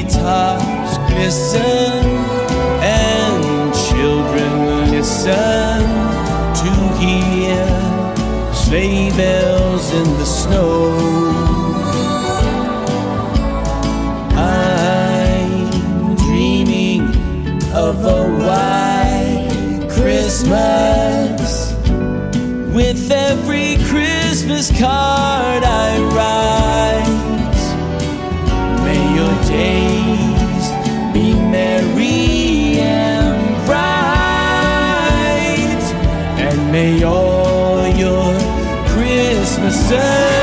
treetops glisten and children listen to hear sleigh bells in the snow. I'm dreaming of a white Christmas. With every Christmas card I write, may your days be merry and bright, and may all your Christmases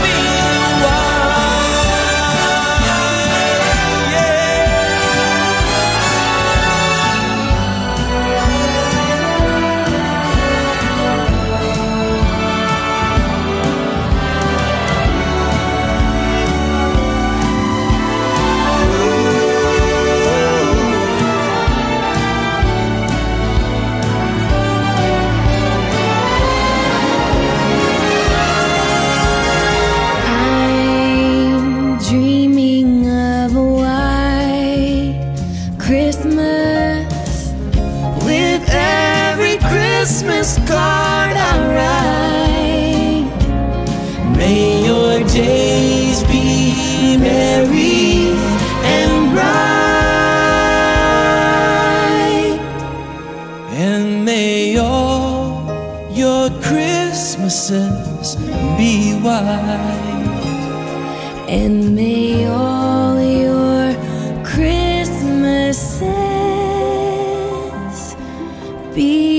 Christmas card I write. May your days be merry and bright, and may all your Christmases be white, and may all your Christmases be